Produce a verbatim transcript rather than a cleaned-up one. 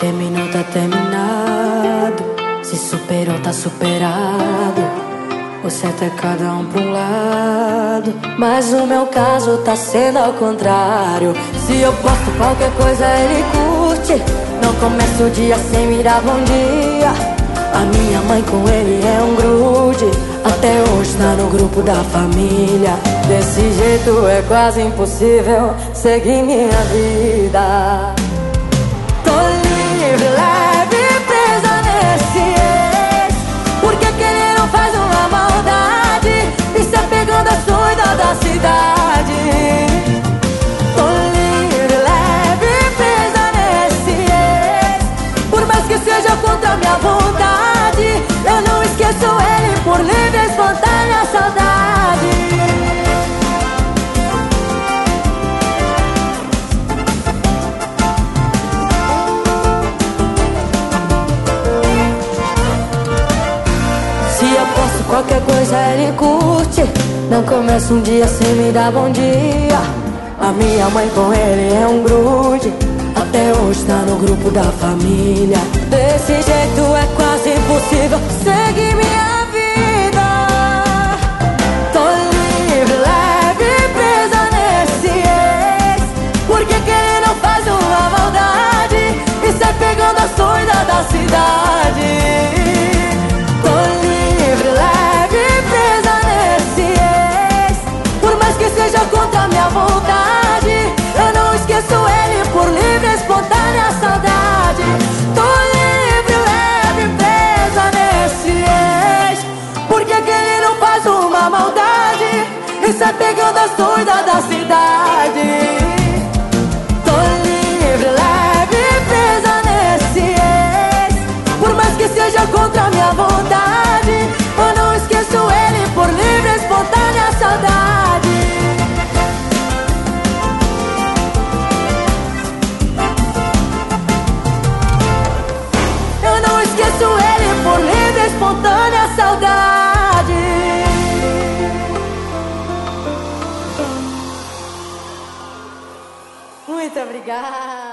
terminou, tá terminado. Se superou, tá superado. O certo é cada um pra um lado, mas o meu caso tá sendo ao contrário. Se eu posto qualquer coisa ele curte. Não começa o dia sem me dar bom dia. A minha mãe com ele é um grude. Até hoje tá no grupo da família. Desse jeito é quase impossível seguir minha vida. Tô livre, leve, presa nesse ex. Por que que ele não faz uma maldade e se apegando a doida da cidade? Tô livre, leve, presa nesse ex. Por mais que seja contra a minha vontade, eu não esqueço ele por livre e espontânea saudade. Se eu posto qualquer coisa ele curte. Não começa um dia sem me dar bom dia. A minha mãe com ele é um grude. Até hoje tá no grupo da família. Desse jeito é quase impossível seguir minha vida. Tô livre, leve, presa nesse ex. Por que que ele não faz uma maldade e sai pegando as doidas da cidade? Tô livre, leve, presa nesse ex. Por mais que seja contra a minha vontade, eu não esqueço ele por livre e espontânea saudade. Tô livre, leve, presa nesse ex. Por que que ele não faz uma maldade e sai pegando as doidas da cidade? Tô livre, leve, presa nesse ex. Por mais que seja contra a minha vontade, eu não esqueço ele por livre e espontânea saudade. Eu não esqueço ele por livre e espontânea saudade. Muito obrigada.